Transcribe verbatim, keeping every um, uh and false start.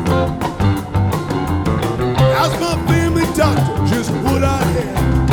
As my family doctor just put our head